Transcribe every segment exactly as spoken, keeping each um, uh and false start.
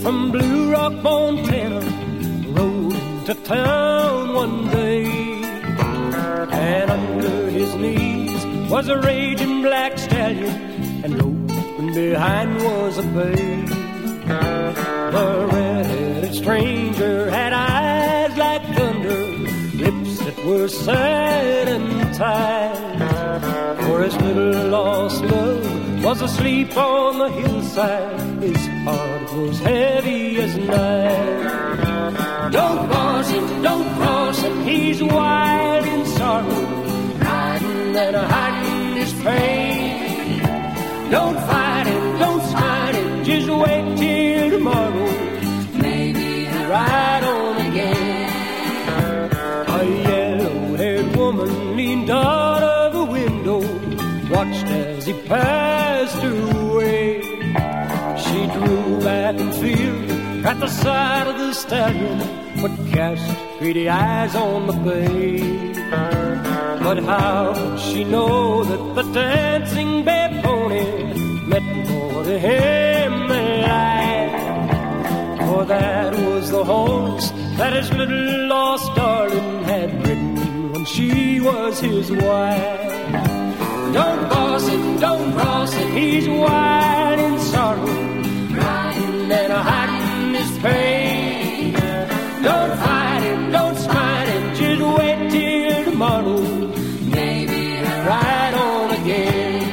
from Blue Rock, Montana, rode into town one day, and under his knees was a raging black stallion, and open behind was a bay. The red-headed stranger had eyes like thunder, lips that were sad and tired, for his little lost love was asleep on the hillside. His heart was heavy as night. Don't cross him, don't cross him, he's wild in sorrow, hiding and hiding his pain. Don't fight him, don't smite him, just wait till tomorrow, maybe he'll ride on again. A yellow-haired woman leaned out of the window, watched as he passed her way. She drew back in fear at the sight of the stallion, but cast greedy eyes on the bay. But how could she know that the dancing bay pony meant more to him than life? For that was the horse that his little lost darling had ridden when she was his wife. Don't cross him, don't cross him, he's wild in sorrow, riding and hiding his pain. Don't fight him, don't smite him, just wait till tomorrow, maybe he'll ride on again.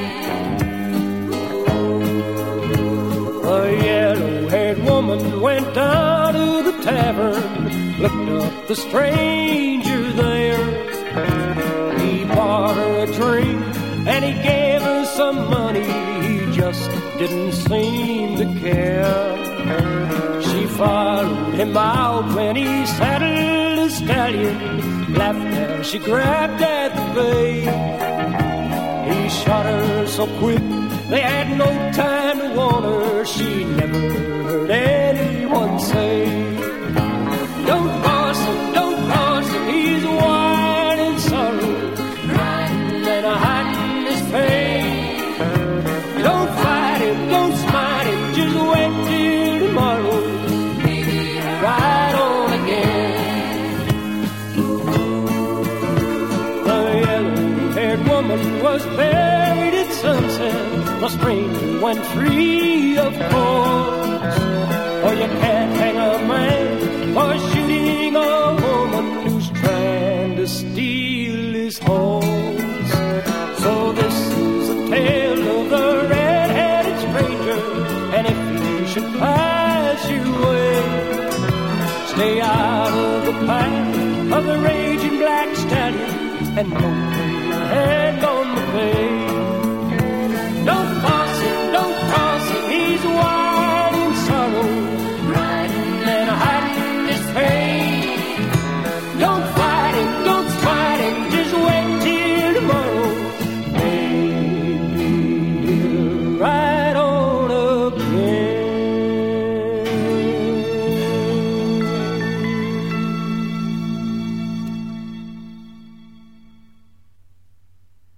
A yellow-haired woman went down to the tavern, looked up the stranger there. He bought her a drink and he gave her some money, he just didn't seem to care. She followed him out when he saddled the stallion, laughed as she grabbed at the bay. He shot her so quick, they had no time to warn her, she never heard anyone say, don't cross him, don't cross him, he's wild in sorrow, riding and hiding his pain. Don't fight him, don't smite him, just wait till tomorrow, maybe he'll ride on again. The yellow-haired woman was buried at sunset, the stranger went free, of course. For you can't hang a man for shooting a woman who's trying to steal his horse. So this is a tale of the red-headed stranger, and if he should pass your way, stay out of the path of the raging black stallion, and don't lay your hand on the bay.